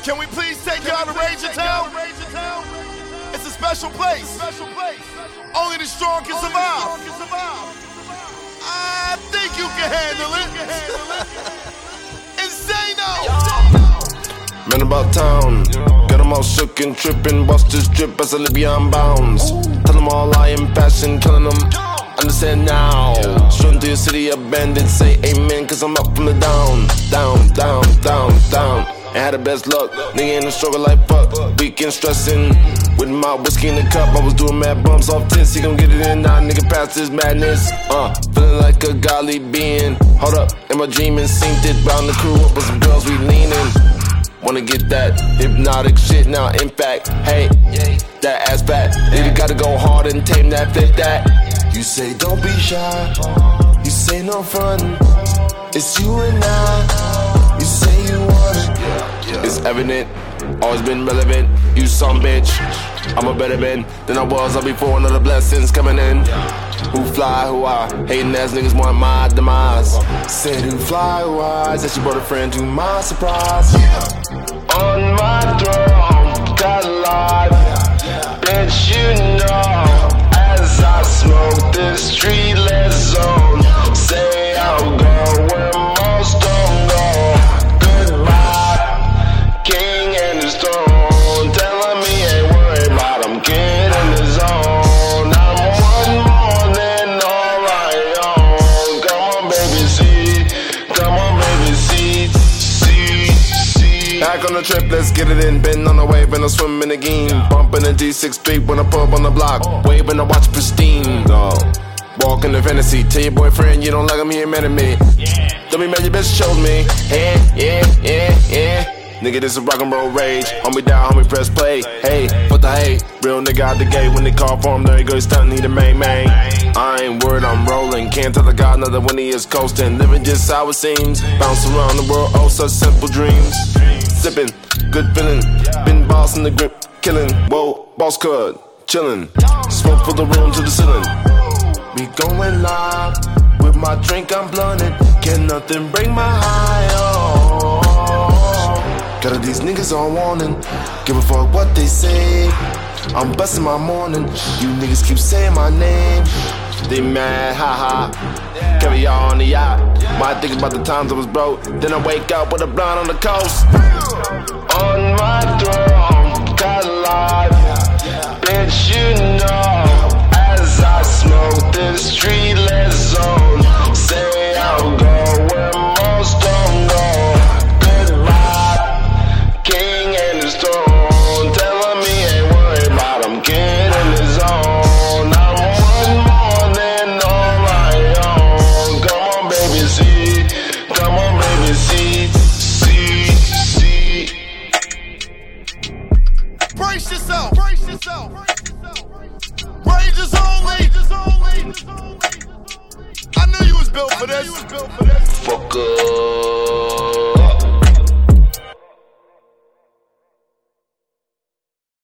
Can we please take y'all to Ranger Town? It's a special place. Only the strong can survive. I think you can handle it. Insano. Man about town, got them all shook and trippin'. Watch this drip as I live beyond bounds. Tell them all I am passion, killing them. Understand now. Strung through your city abandoned. Say amen, cause I'm up from the down. And had the best luck. Nigga in the struggle like fuck. Weekend stressing. With my whiskey in the cup, I was doing mad bumps off tits. He gon' get it in now, nigga, past this madness. Feeling like a godly being. Hold up, in my dream and synced it. Round the crew up with some girls, we leaning. Wanna get that hypnotic shit now, in fact. Hey, that ass fat. Nigga gotta go hard and tame that, fit that. You say don't be shy. You say no fun. It's you and I. You say you want it. It's evident, always been relevant. You some bitch, I'm a better man than I was before. Another blessings coming in. Who fly, who I? Hating ass niggas want my demise. Said who fly, who I? That she brought a friend to my surprise. On my throne, got life. Bitch, you know. As I smoke this street-less zone, say I'll go where most don't go. Goodbye, king and his throne. Telling me ain't worried about him, kid in the zone. I'm one more than all I own. Come on, baby, see. Come on, baby, see. Back on the trip, let's get it in. Been on the wave and I'm swimming again. Bumping a D6 beat when I pull up on the block. Waving I watch pristine. Walk in the fantasy. Tell your boyfriend you don't like him, he ain't mad at me. Don't be mad, your bitch showed me. Yeah. Nigga, this is rock and roll rage. Homie down, homie press play. Hey, what the hey? Real nigga out the gate. When they call for him, there he go, he's stunting, he the main. I ain't worried, I'm rolling. Can't tell a god another when he is coasting. Living just how it seems. Bounce around the world, oh, such simple dreams. Sipping, good feeling. Been boss in the grip, killing. Whoa, boss cut, chilling. Smoke for the room to the ceiling. We going live. With my drink, I'm blunted. Can nothing break my high, oh. Got all these niggas on warning. Give a fuck what they say. I'm busting my morning. You niggas keep saying my name. They mad, haha. Carry y'all on the yacht. Might think about the times I was broke. Then I wake up with a blind on the coast. On my throne, got life. Bitch, you know. As I smoke this street-less zone, say I'll go where most don't go. Goodbye, king and his throne. Telling me ain't worried about him, kid in his zone. I'm one more than all I own. Come on, baby, see. Come on, baby, see. Brace yourself. Rangers only. I knew you was built for this. Fuck up.